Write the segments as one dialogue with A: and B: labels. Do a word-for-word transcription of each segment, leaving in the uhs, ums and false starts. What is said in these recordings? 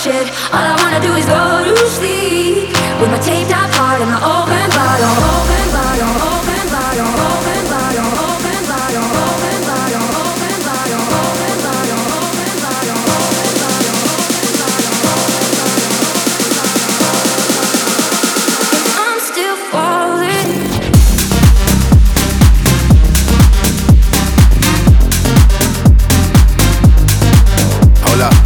A: shit. All I wanna do is go to sleep with my taped out heart and my open bottle, open bottle, open bottle, open bottle, open bottle, open bottle, open bottle, open bottle, open bottle, open bottle. I'm still falling.
B: Hold up.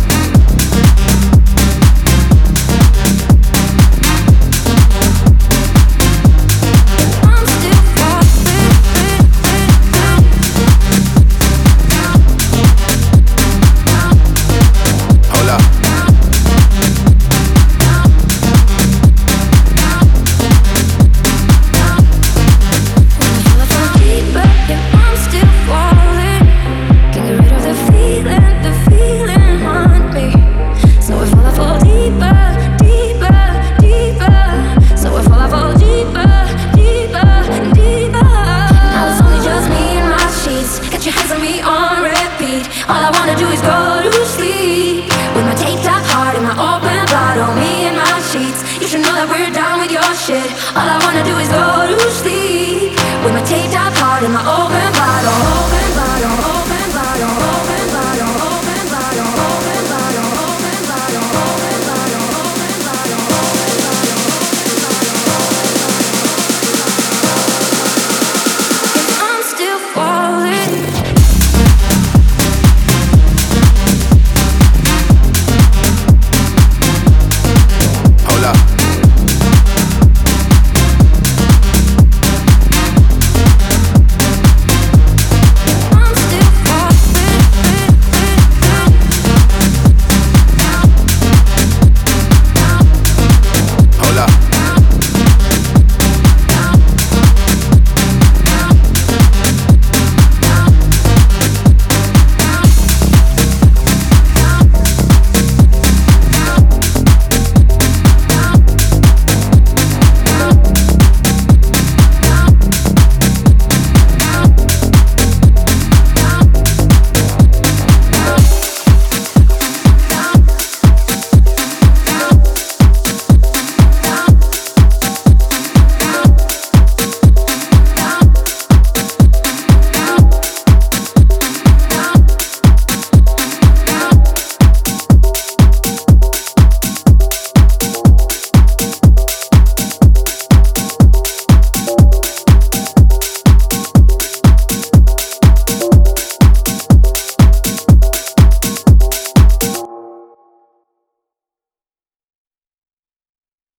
B: All I wanna do is go to sleep with my taped up heart and my open bottle, me and my sheets. You should know that we're down with your shit. All I wanna do is go to sleep with my taped up heart and my open